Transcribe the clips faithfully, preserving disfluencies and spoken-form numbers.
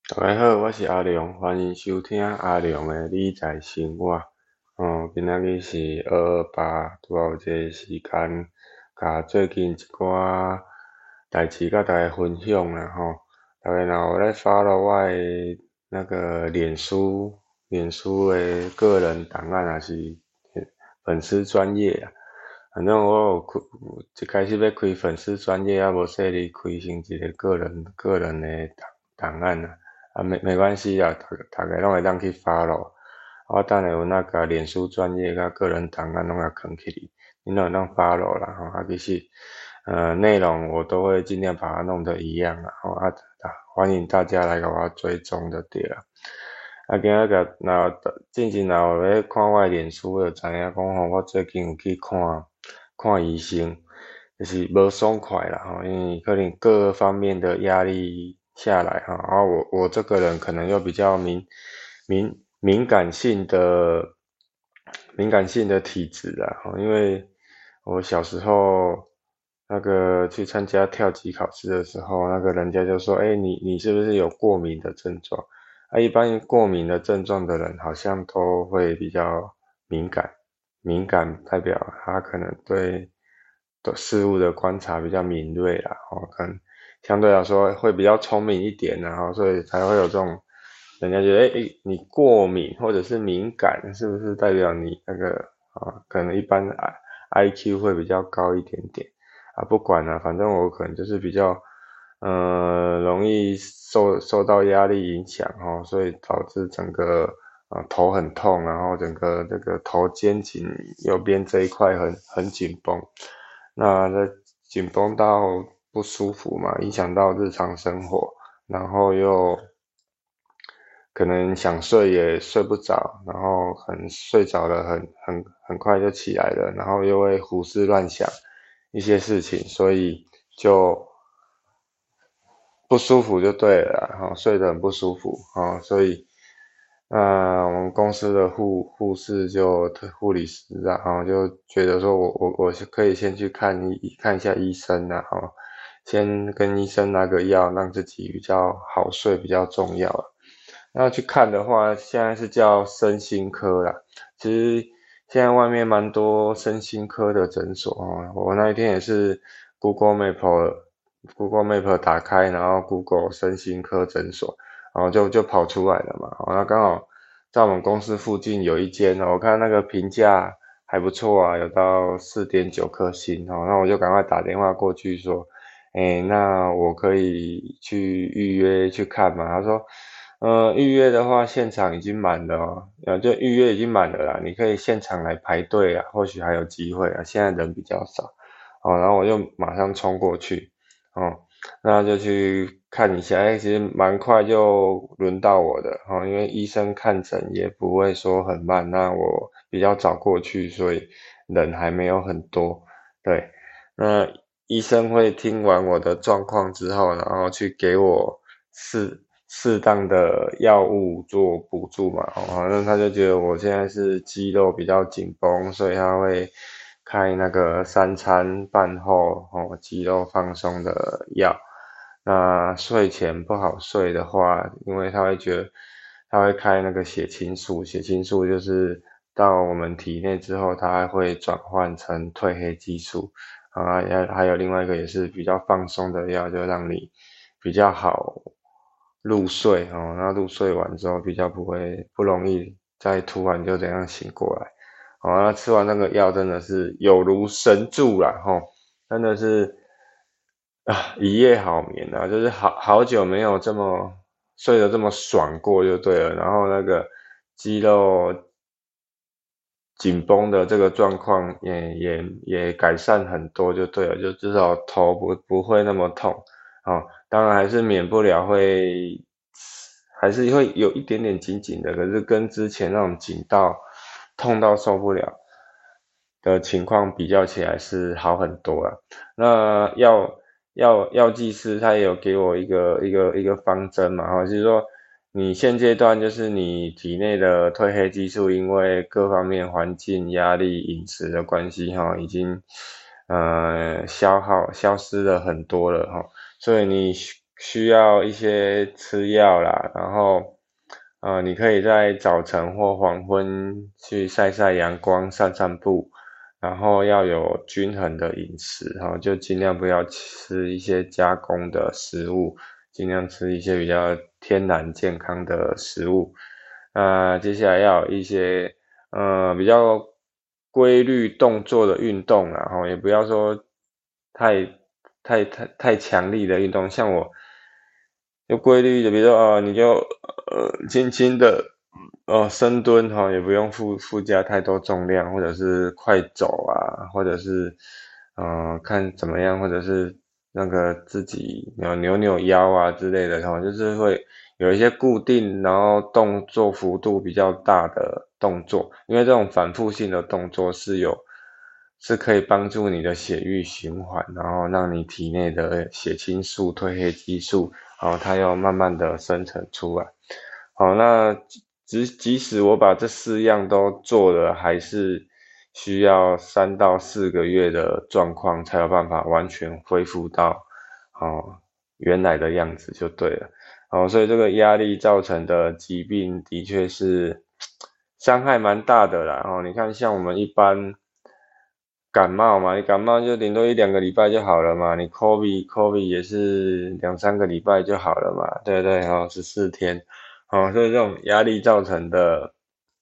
大家好，我是阿良，欢迎收听阿良的理财生活。哦，今仔日是二二八，拄好有这个时间，甲最近一寡代志甲大家分享啦吼。大家若有咧 follow 我的那个脸书，脸书的个人档案也是粉丝专页啊。反正我有开，一开始要开粉丝专页，还无说你开成一个个人个人的档档案啊。啊，没没关系啊，大大家拢会当去 follow。我等下有那个脸书专页甲个人档案拢甲藏起哩，你都会当 follow 啦吼。啊，其实呃内容我都会尽量把它弄得一样啦吼。啊，啊欢迎大家来甲我追踪就对了。啊，今仔个若进前若有咧看我的脸书，就知影讲吼，我最近有去看看医生，就是无爽快啦吼，因为可能各方面的压力下来哈，然后我我这个人可能又比较敏敏敏感性的敏感性的体质啦哈，因为我小时候那个去参加跳级考试的时候，那个人家就说，哎，你你是不是有过敏的症状？啊，一般过敏的症状的人好像都会比较敏感，敏感代表他可能对的事物的观察比较敏锐啦，哦，可能相对来说会比较聪明一点，然后所以才会有这种人家觉得，哎、欸，你过敏或者是敏感，是不是代表你那个啊，可能一般 I Q 会比较高一点点啊？不管了、啊，反正我可能就是比较。呃，容易受受到压力影响哦，所以导致整个呃头很痛，然后整个这个头肩颈右边这一块很很紧绷，那这紧绷到不舒服嘛，影响到日常生活，然后又可能想睡也睡不着，然后可能睡着了很很很快就起来了，然后又会胡思乱想一些事情，所以就不舒服就对了啦，哈、睡得很不舒服啊、所以，那我们公司的护护士就护理师啊，然后就觉得说我我我是可以先去看医看一下医生啊，哈、先跟医生拿个药，让自己比较好睡比较重要啊。那去看的话，现在是叫身心科啦。其实现在外面蛮多身心科的诊所哦。我那一天也是 Google Map Google Map 打开，然后 Google 身心科诊所，然后就就跑出来了嘛。哦，那刚好在我们公司附近有一间哦，我看那个评价还不错啊，有到四点九颗星哦。那我就赶快打电话过去说，哎，那我可以去预约去看嘛？他说。呃，预约的话，现场已经满了哦，呃，就预约已经满了啦，你可以现场来排队啊，或许还有机会啊，现在人比较少，哦，然后我就马上冲过去，哦，那就去看一下，哎，其实蛮快就轮到我的，哦，因为医生看诊也不会说很慢，那我比较早过去，所以人还没有很多，对，那医生会听完我的状况之后，然后去给我适适当的药物做补助嘛，哦，反正他就觉得我现在是肌肉比较紧绷，所以他会开那个三餐饭后哦肌肉放松的药。那睡前不好睡的话，因为他会觉得他会开那个血清素，血清素就是到我们体内之后，它会转换成褪黑激素。啊，还还有另外一个也是比较放松的药，就让你比较好入睡哦。那入睡完之后比较不会不容易再突然就这样醒过来。哦，那吃完那个药真的是有如神助啦，吼，真的是啊一夜好眠啊，就是好好久没有这么睡得这么爽过就对了。然后那个肌肉紧绷的这个状况也也也改善很多就对了，就至少头不不会那么痛哦。当然还是免不了会还是会有一点点紧紧的，可是跟之前那种紧到痛到受不了的情况比较起来是好很多了。那药药药剂师他也有给我一个一个一个方针嘛，哈，就是说你现阶段就是你体内的褪黑激素，因为各方面环境、压力、饮食的关系，哈，已经呃消耗消失了很多了，哈，所以你需要一些吃药啦，然后呃你可以在早晨或黄昏去晒晒阳光、散散步，然后要有均衡的饮食，哈，就尽量不要吃一些加工的食物，尽量吃一些比较天然健康的食物。那接下来要有一些呃比较规律动作的运动啦，然后也不要说太太太太强力的运动，像我就规律的，比如说哦，你就呃轻轻的哦深蹲哈、哦，也不用附附加太多重量，或者是快走啊，或者是嗯、呃看怎么样，或者是那个自己扭扭扭腰啊之类的，然后就是会有一些固定，然后动作幅度比较大的动作，因为这种反复性的动作是有是可以帮助你的血液循环，然后让你体内的血清素、褪黑激素，然后它要慢慢的生成出来。好，那即即使我把这四样都做了，还是需要三到四个月的状况才有办法完全恢复到哦原来的样子就对了。哦，所以这个压力造成的疾病的确是伤害蛮大的啦。哦，你看像我们一般感冒嘛，你感冒就顶多一两个礼拜就好了嘛，你 COVID COVID 也是两三个礼拜就好了嘛，对不对？哦，十四天。哦，所以这种压力造成的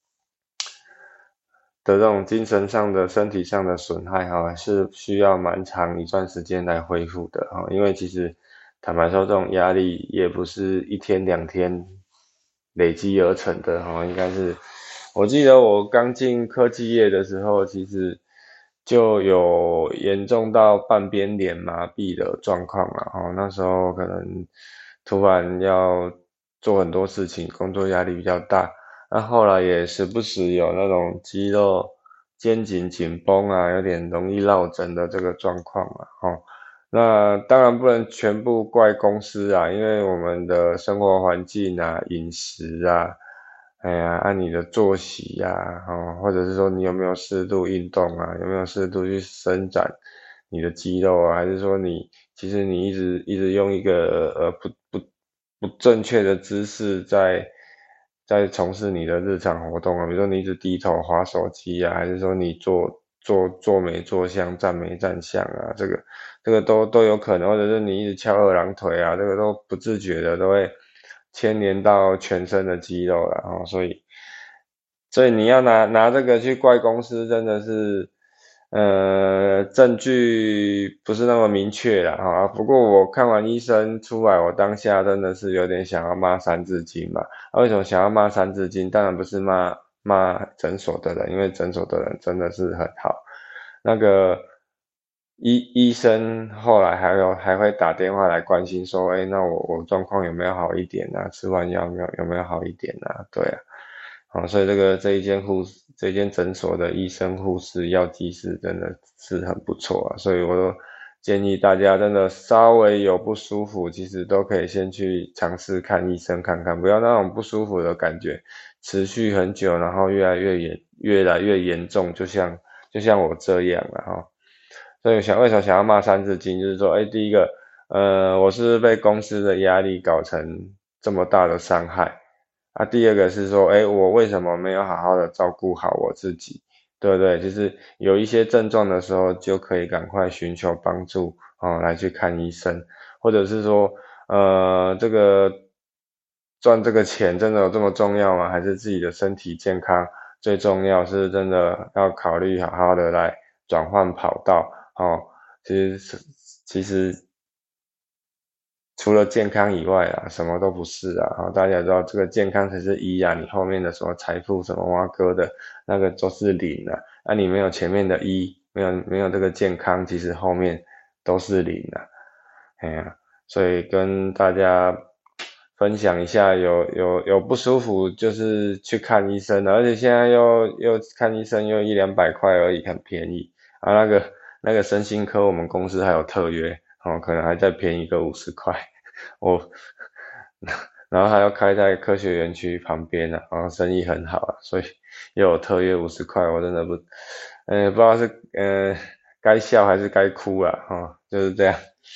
的这种精神上的、身体上的损害哈，是需要蛮长一段时间来恢复的哈。因为其实坦白说，这种压力也不是一天两天累积而成的哈，应该是我记得我刚进科技业的时候，其实就有严重到半边脸麻痹的状况了哈。那时候可能突然要做很多事情，工作压力比较大。那后来也时不时有那种肌肉肩颈紧绷啊，有点容易落枕的这个状况啊，哦，那当然不能全部怪公司啊，因为我们的生活环境啊、饮食啊，哎呀，按你的作息呀、啊，哦，或者是说你有没有适度运动啊，有没有适度去伸展你的肌肉啊，还是说你其实你一直一直用一个呃不不不正确的姿势在在从事你的日常活动啊，比如说你一直低头滑手机啊，还是说你坐坐坐没坐相，站没站相啊，这个这个都都有可能，或者是你一直翘二郎腿啊，这个都不自觉的都会牵连到全身的肌肉了哦，所以所以你要拿拿这个去怪公司，真的是，呃，证据不是那么明确啦哈。不过我看完医生出来，我当下真的是有点想要骂三字经嘛。啊，为什么想要骂三字经？当然不是骂骂诊所的人，因为诊所的人真的是很好。那个医医生后来还有还会打电话来关心说，哎，那我我状况有没有好一点啊？吃完药有没有有没有好一点啊？对啊。好，所以这个这一间护士，这间诊所的医生、护士、药剂师真的是很不错啊，所以我都建议大家真的稍微有不舒服，其实都可以先去尝试看医生看看，不要那种不舒服的感觉持续很久，然后越来越严，越来越严重，就像就像我这样了哈。所以想为什么想要骂三字经，就是说，哎，第一个，呃，我是被公司的压力搞成这么大的伤害。啊，第二个是说，哎，我为什么没有好好的照顾好我自己，对不对？就是有一些症状的时候，就可以赶快寻求帮助，哦，来去看医生，或者是说，呃，这个赚这个钱真的有这么重要吗？还是自己的身体健康最重要？是真的要考虑好好的来转换跑道，哦，其实是其实除了健康以外啊，什么都不是啊。好，大家也知道这个健康才是一啊，你后面的什么财富、什么挖哥的那个都是零啊。那、你没有前面的一，没有没有这个健康，其实后面都是零啊。哎呀，所以跟大家分享一下，有有有不舒服就是去看医生的，而且现在又又看医生又一两百块而已，很便宜啊。那个那个身心科我们公司还有特约，哦，可能还再便宜个五十块。我然后还要开在科学园区旁边啊，然后生意很好啊，所以又有特约五十块，我真的不，呃，不知道是呃该笑还是该哭啊，哈、哦，就是这样。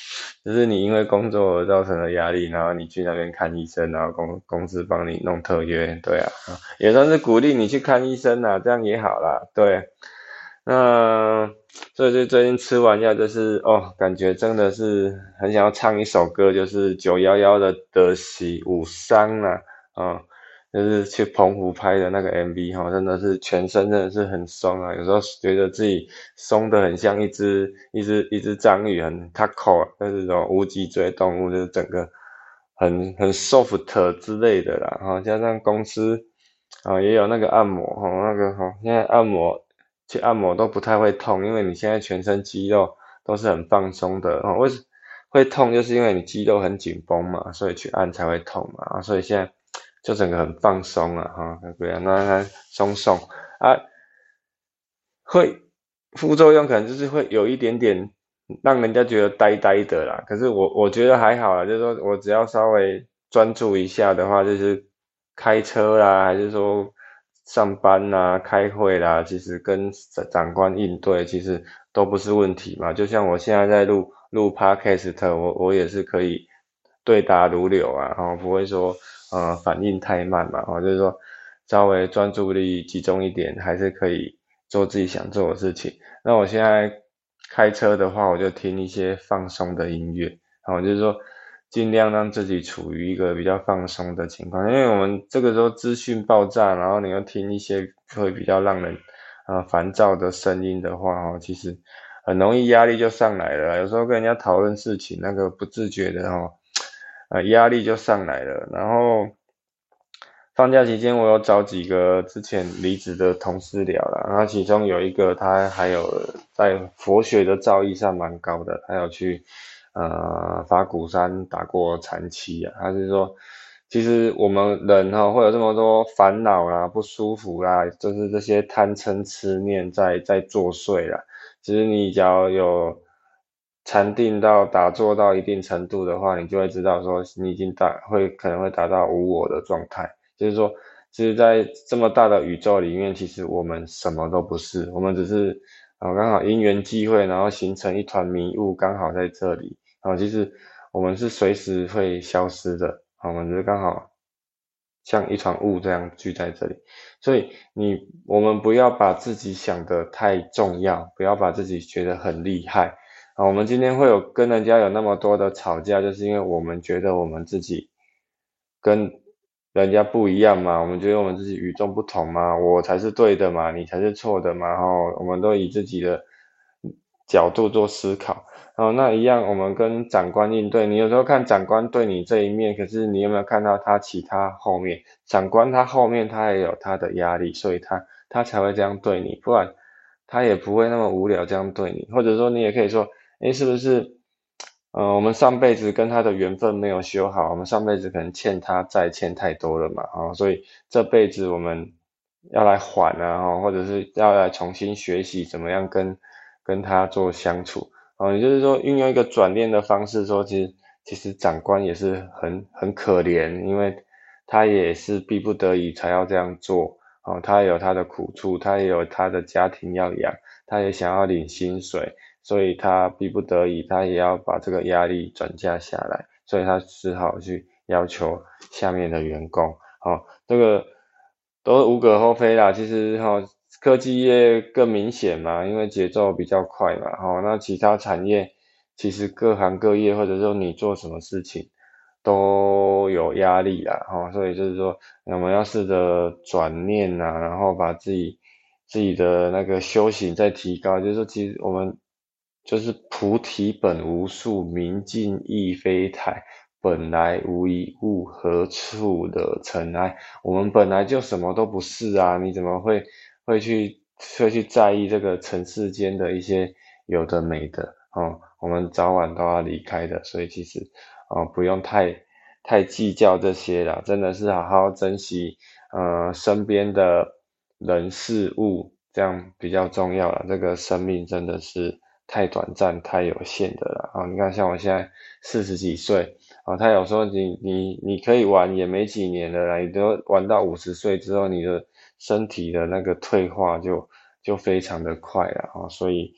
就是你因为工作而造成的压力，然后你去那边看医生，然后公公司帮你弄特约，对啊，也算是鼓励你去看医生啊，这样也好啦，对。那所以就最近吃完药，就是哦，感觉真的是很想要唱一首歌，就是九一一的《德喜五伤》啊，啊、就是去澎湖拍的那个 M V 哈、哦，真的是全身真的是很松啊，有时候觉得自己松的很像一只一只一只章鱼，很 taco 啊，就是这种无脊椎动物，就是整个很很 soft 之类的啦，哈、哦，加上公司啊、哦、也有那个按摩哈、哦，那个哈、哦，现在按摩去按摩都不太会痛，因为你现在全身肌肉都是很放松的哦，为什会痛就是因为你肌肉很紧绷嘛，所以去按才会痛嘛，啊，所以现在就整个很放松啊，哈，对啊，那那松松啊，会副作用可能就是会有一点点让人家觉得呆呆的啦，可是我我觉得还好啦，就是说我只要稍微专注一下的话，就是开车啦，还是说上班啦、开会啦，其实跟长长官应对其实都不是问题嘛。就像我现在在录录 podcast，我我也是可以对答如流啊，然后不会说呃反应太慢嘛，哦，就是说稍微专注力集中一点，还是可以做自己想做的事情。那我现在开车的话，我就听一些放松的音乐，好，就是说尽量让自己处于一个比较放松的情况，因为我们这个时候资讯爆炸，然后你又听一些会比较让人呃烦躁的声音的话，哦，其实很容易压力就上来了。有时候跟人家讨论事情，那个不自觉的哦，呃压力就上来了，然后。放假期间，我有找几个之前离职的同事聊了，然后其中有一个他还有在佛学的造诣上蛮高的，他有去呃法鼓山打过禅期啊。他是说，其实我们人哈、会有这么多烦恼啦、不舒服啦，就是这些贪嗔痴念在在作祟啦。其实你只要有禅定到打坐到一定程度的话，你就会知道说你已经达会可能会达到无我的状态。就是说，其实，在这么大的宇宙里面，其实我们什么都不是，我们只是啊刚好因缘际会，然后形成一团迷雾，刚好在这里啊。其实我们是随时会消失的，啊，我们只是刚好像一团雾这样聚在这里。所以你我们不要把自己想得太重要，不要把自己觉得很厉害啊。我们今天会有跟人家有那么多的吵架，就是因为我们觉得我们自己跟人家不一样嘛，我们觉得我们自己与众不同嘛，我才是对的嘛，你才是错的嘛，然后我们都以自己的角度做思考。哦，那一样，我们跟长官应对，你有时候看长官对你这一面，可是你有没有看到他其他后面？长官他后面他也有他的压力，所以他他才会这样对你，不然他也不会那么无聊这样对你。或者说你也可以说，诶，是不是？呃，我们上辈子跟他的缘分没有修好，我们上辈子可能欠他债欠太多了嘛，啊、所以这辈子我们要来还啊，哦，或者是要来重新学习怎么样跟跟他做相处，哦，也就是说运用一个转念的方式说，其实其实长官也是很很可怜，因为他也是逼不得已才要这样做，哦，他也有他的苦处，他也有他的家庭要养，他也想要领薪水。所以他逼不得已，他也要把这个压力转嫁下来，所以他只好去要求下面的员工，哦，这个都是无可厚非啦。其实哈、哦，科技业更明显嘛，因为节奏比较快嘛，哦，那其他产业其实各行各业或者说你做什么事情都有压力啦，哦，所以就是说我们要试着转念呐、然后把自己自己的那个修行再提高，就是说其实我们就是菩提本无树，明镜亦非台，本来无一物，何处惹尘埃？我们本来就什么都不是啊，你怎么会会去会去在意这个尘世间的一些有的没的？哦，我们早晚都要离开的，所以其实哦不用太太计较这些啦，真的是好好珍惜呃身边的人事物，这样比较重要了。这个生命真的是太短暂、太有限的了啊！你看，像我现在四十几岁啊，他有说你你你可以玩也没几年了啦，你都玩到五十岁之后，你的身体的那个退化就就非常的快了啊，所以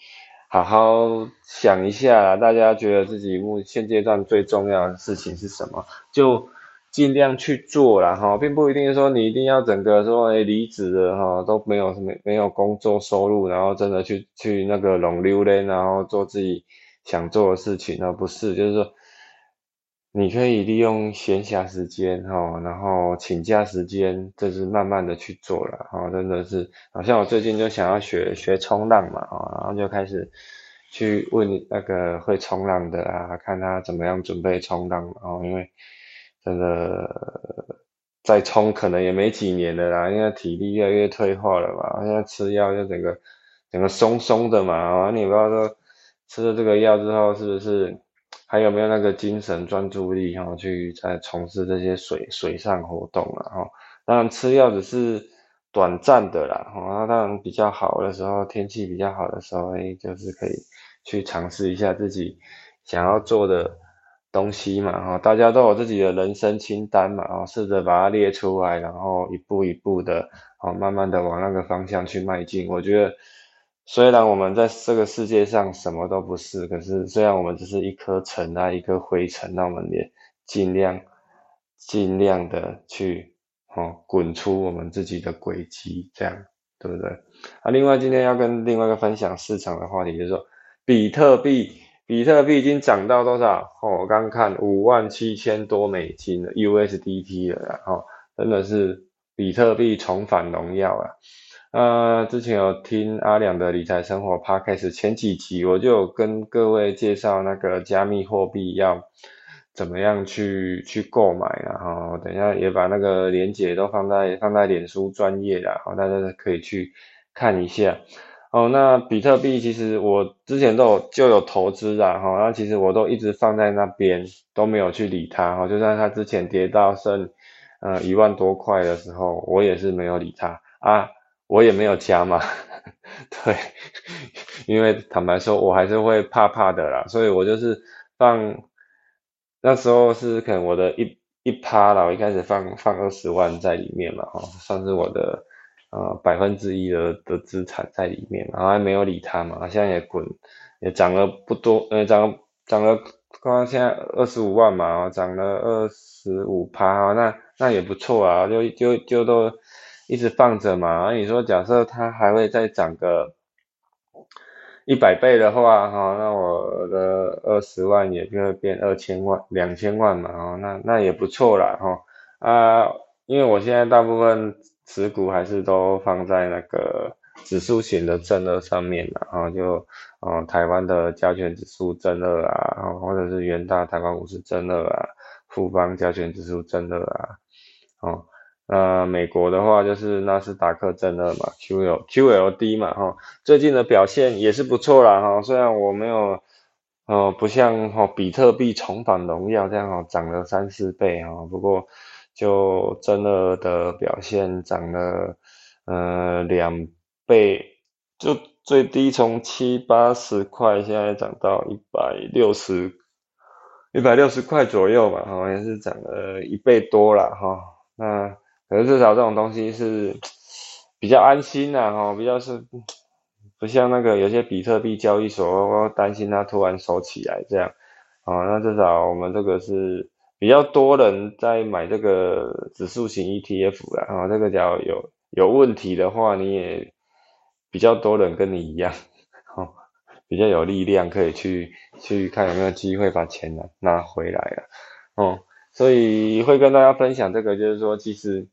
好好想一下啦，大家觉得自己目现阶段最重要的事情是什么，就尽量去做啦哈，并不一定说你一定要整个说诶离职了哈，都没有什么没有工作收入，然后真的去去那个拢溜嘞，然后做自己想做的事情，而不是就是说你可以利用闲暇时间哈，然后请假时间，就是慢慢的去做了哈，真的是，好像我最近就想要学学冲浪嘛啊，然后就开始去问那个会冲浪的啊，看他怎么样准备冲浪，然后因为真的再冲可能也没几年了啦，因为体力越来越退化了嘛，现在吃药就整个整个松松的嘛，啊，你不知道说吃了这个药之后是不是？还有没有那个精神专注力哈、哦，去在从事这些水水上活动啊哈、当然吃药只是短暂的啦，哈、哦，当然比较好的时候，天气比较好的时候，哎，就是可以去尝试一下自己想要做的东西嘛，哈、大家都有自己的人生清单嘛，哦，试着把它列出来，然后一步一步的，哦，慢慢的往那个方向去迈进。我觉得，虽然我们在这个世界上什么都不是，可是虽然我们只是一颗尘埃，一颗灰尘，那我们也尽量尽量的去，哦，滚出我们自己的轨迹，这样，对不对？啊，另外今天要跟另外一个分享市场的话题，就是说，比特币。比特币已经涨到多少？哦，我刚看五万七千多美金了 U S D T 了啦，哦，真的是比特币重返荣耀啊！呃，之前有听阿良的理财生活 Podcast 前几集，我就有跟各位介绍那个加密货币要怎么样去去购买啊，然后等一下也把那个链接都放在放在脸书专业啦，好，大家可以去看一下。哦，那比特币其实我之前都有就有投资啊，哈，那其实我都一直放在那边，都没有去理它，哈，就算它之前跌到剩呃一万多块的时候，我也是没有理它啊，我也没有加嘛，对，因为坦白说，我还是会怕怕的啦，所以我就是放那时候是可能我的一一趴啦，我一开始放放二十万在里面嘛，哈，算是我的。呃百分之一的的资产在里面，然后还没有理它嘛，现在也滚，也涨了不多，呃，涨了涨了，刚刚现在二十五万嘛，涨了二十五趴，那那也不错啊，就就就都一直放着嘛，那你说假设它还会再涨个一百倍的话，哈，那我的二十万也就会变二千万、两千万嘛，哦，那那也不错啦，哈，啊，因为我现在大部分持股还是都放在那个指数型的正二上面啦，然后就，嗯，台湾的加权指数正二啊，或者是元大台湾股市正二啊，富邦加权指数正二啊，哦。那美国的话就是纳斯达克正二嘛，Q L Q L D 嘛，哈，最近的表现也是不错啦，哈，虽然我没有，呃，不像哈比特币重返荣耀这样哈涨了三四倍哈，不过就真二的表现涨了呃两倍，就最低从七八十块，现在涨到一百六十一百六十块左右吧，哈，也是涨了一倍多啦，哈，那。可是至少这种东西是比较安心的哈，比较是不像那个有些比特币交易所，我担心它突然收起来这样，哦，那至少我们这个是比较多人在买这个指数型 E T F 啦，啊，这个假如有有问题的话，你也比较多人跟你一样，哦，比较有力量可以去去看有没有机会把钱拿拿回来了，哦。所以会跟大家分享这个，就是说，其实，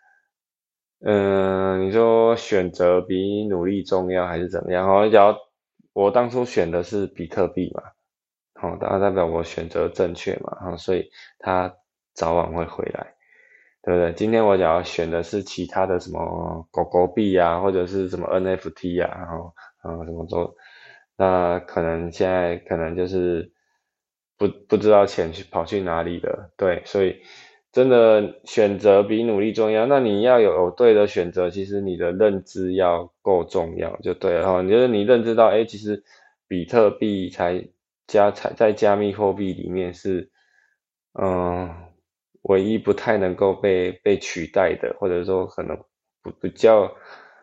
嗯、你说选择比努力重要还是怎么样？哈，假如我当初选的是比特币嘛，好，那代表我选择正确嘛，哈，所以它早晚会回来，对不对？今天我假如选的是其他的什么狗狗币啊，或者是什么 N F T 啊，然后啊什么都，那可能现在可能就是不不知道钱去跑去哪里了，对，所以真的选择比努力重要。那你要有对的选择，其实你的认知要够重要，就对了哈。你就是你认知到，哎，其实比特币才加才在加密货币里面是，嗯、唯一不太能够被被取代的，或者说可能不比较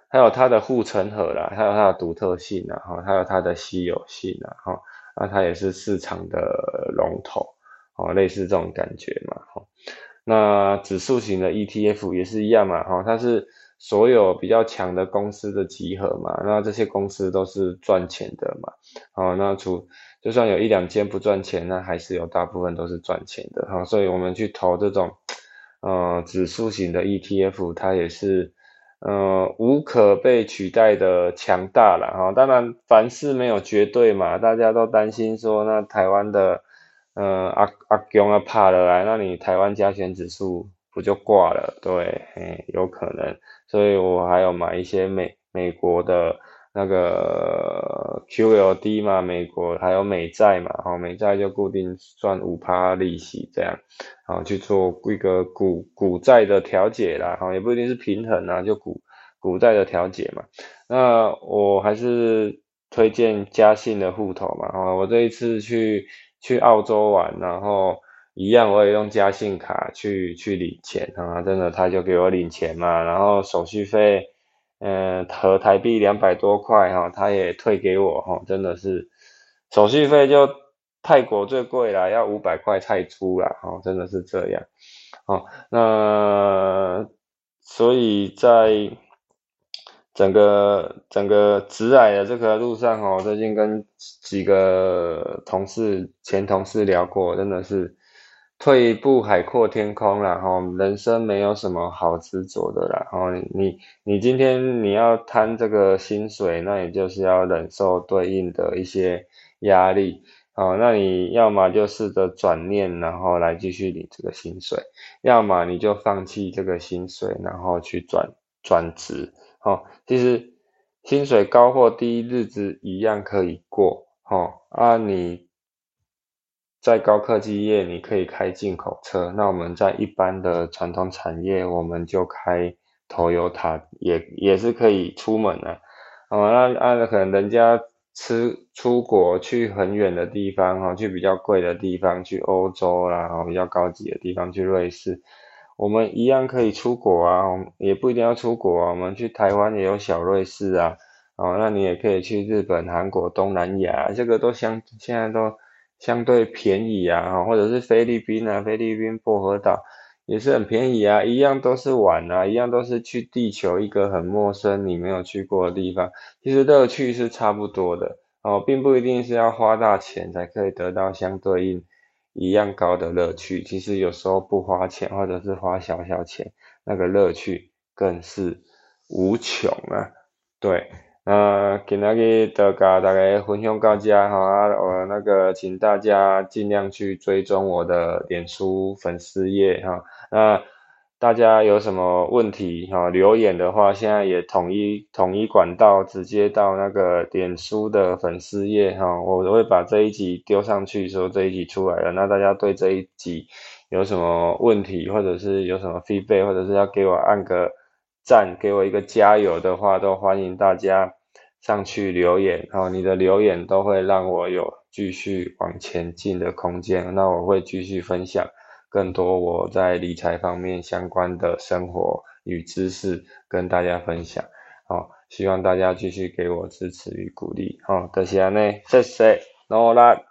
还有它的护城河啦，还有它的独特性啊，哈，还有它的稀有性啊，哈，那它也是市场的龙头，哦，类似这种感觉嘛，哈。那指数型的 E T F 也是一样嘛，哈，它是所有比较强的公司的集合嘛，那这些公司都是赚钱的嘛，哦，那除就算有一两间不赚钱，那还是有大部分都是赚钱的，哈，所以我们去投这种呃指数型的 E T F，它也是呃无可被取代的强大啦，哈，当然凡事没有绝对嘛，大家都担心说那台湾的呃阿阿公啊怕了来，那你台湾加权指数不就挂了？对，嘿，有可能，所以我还有买一些美美国的那个 Q L D 嘛，美国还有美债嘛，哦，美债就固定赚五趴利息这样。啊，去做一个股股债的调节啦，哈，也不一定是平衡啊，就股股债的调节嘛。那我还是推荐嘉信的户头嘛，啊，我这一次去去澳洲玩，然后一样我也用嘉信卡去去领钱啊，真的他就给我领钱嘛，然后手续费，嗯、呃，合台币两百多块哈，他也退给我哈，真的是手续费就泰国最贵啦，要五百块泰铢啦，哦，真的是这样，哦，那所以在整个整个直癌的这个路上哦，最近跟几个同事前同事聊过，真的是退一步海阔天空啦，哈，人生没有什么好执着的啦，哦，你你今天你要贪这个薪水，那也就是要忍受对应的一些压力。哦，那你要么就试着转念，然后来继续领这个薪水，要么你就放弃这个薪水，然后去转转职。哦，其实薪水高或低，日子一样可以过。哦，啊，你在高科技业你可以开进口车，那我们在一般的传统产业，我们就开 Toyota，也也是可以出门啊。哦，那按可能人家吃出国去很远的地方，哈，去比较贵的地方，去欧洲啦，哈，比较高级的地方，去瑞士，我们一样可以出国啊，我们也不一定要出国啊，我们去台湾也有小瑞士啊，哦，那你也可以去日本、韩国、东南亚，这个都相现在都相对便宜啊，或者是菲律宾啊，菲律宾薄荷岛也是很便宜啊，一样都是玩啊，一样都是去地球一个很陌生你没有去过的地方，其实乐趣是差不多的哦，并不一定是要花大钱才可以得到相对应一样高的乐趣，其实有时候不花钱或者是花小小钱，那个乐趣更是无穷啊，对。那今仔日就甲大家分享到这哈，啊，我那个请大家尽量去追踪我的脸书粉丝页哈，那大家有什么问题哈，留言的话，现在也统一统一管道，直接到那个脸书的粉丝页哈，我会把这一集丢上去，说这一集出来了，那大家对这一集有什么问题，或者是有什么 feedback，或者是要给我按个赞，给我一个加油的话，都欢迎大家上去留言，哦，你的留言都会让我有继续往前进的空间，那我会继续分享更多我在理财方面相关的生活与知识跟大家分享，哦，希望大家继续给我支持与鼓励，哦，多谢呢，谢谢，努力。